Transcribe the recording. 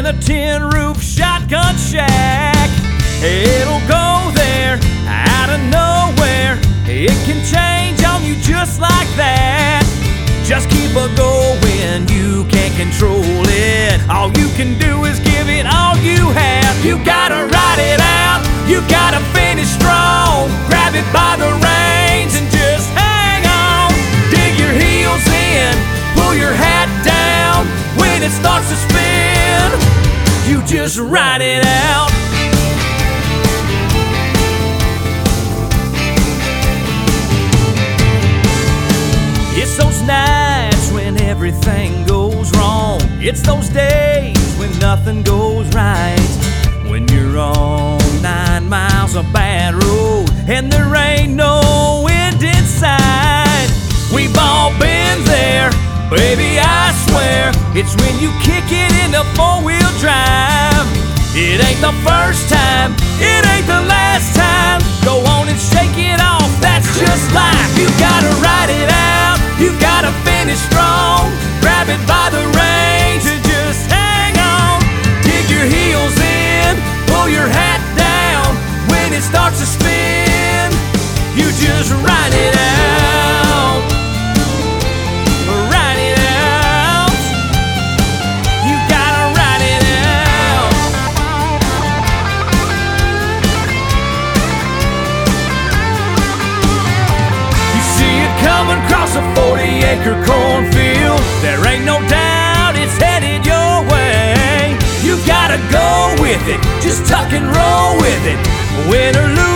a tin roof shotgun shack. It'll go there out of nowhere. It can change on you just like that. Just keep a going, you can't control it. All you can do is give it all you have. You gotta ride it out, you gotta finish strong. Grab it by the reins and just hang on. Dig your heels in, pull your hat down. When it starts to spin, you just ride it out. It's those nights when everything goes wrong. It's those days when nothing goes right. When you're on 9 miles of bad road and there ain't no end in sight. We've all been there, baby, I swear. It's when you kick it into 4-wheel drive. It ain't the first time, it ain't the last time. Go on and shake it off, that's just life. You gotta ride it out, you gotta finish strong. Grab it by the reins and just hang on. Dig your heels in, pull your hat down. When it starts to spin, you just ride it out. Ride it out. You gotta ride it out. You see it coming across a 40-acre cornfield. There ain't no doubt it's headed your way. You gotta go with it, just tuck and roll with it. Win or lose,